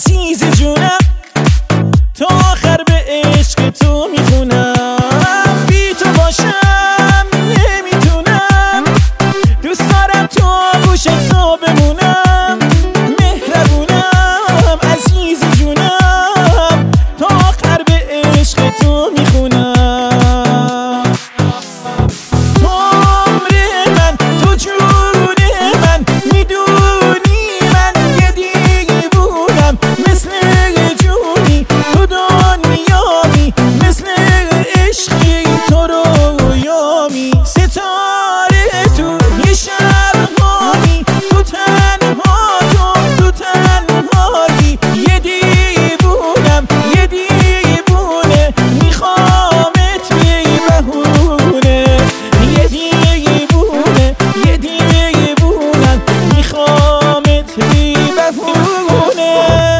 عزیز جونم، تا آخر به عشق تو میخونم. بی تو باشم نمیتونم، دوست دارم تو گوش تو بمونم. مهربونم عزیز جونم، تا آخر به عشق تو میخونم. تو عمر من، تو جون من، میدونی من یه دیوونم. مثل جونی تو دنیامی، مثل عشقی تو رویامی. ستاره تو یه شب هامی، تو تنها تو تنهایی. یه دیوونم یه دیوونه، میخوامت بی بهونه. یه دیوونه یه دیوونم، میخوامت بی بهونه.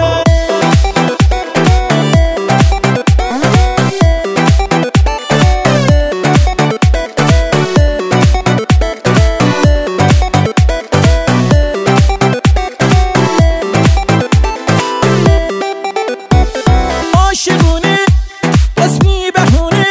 عاشقونه بس بی بهونه،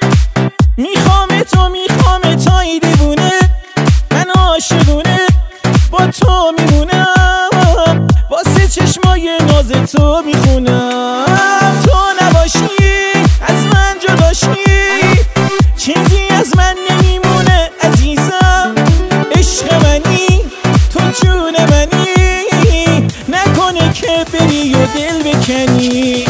میخوام تو ای دیوونه. من عاشقونه با تو میمونم، واسه چشمای ناز تو میخونم. تو نباشی از من جداشی، چیزی از من نمیمونه عزیزم. عشق منی تو جون منی، نکنه که بری و دل بکنی.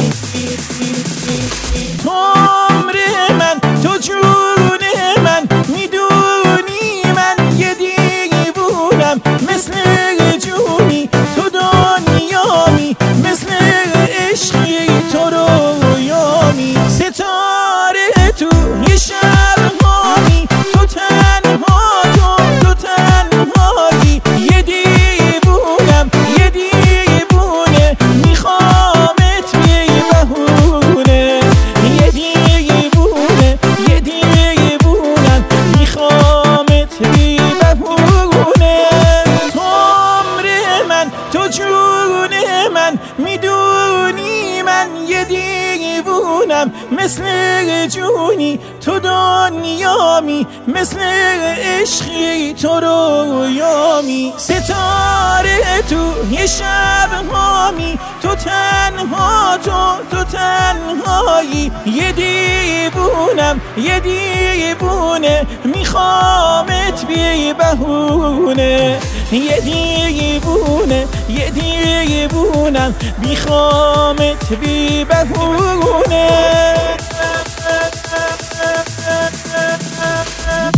تو عمر من، تو جون من، میدونی من یه دیوونم. مثل جونی تو دنیامی، مثل عشقی تو رویامی. ستاره تو یه شب هامی، تو تنها تو تنهایی. یه دیوونم یه دیوونه، میخوامت بی بهونه. یه دیوونه یه دیوونم، میخوامت بی بهونه. تو عمر من، تو جون من، میدونی من یه دیوونم. مثل جونی تو دنیامی، مثل عشقی تو رویامی. ستاره تو یه شب هامی، تو تنها تو تنهایی. یه دیوونم یه دیوونه، میخوامت بی بهونه. یه دیوونه یه دیوونم، میخوامت بی بهونه.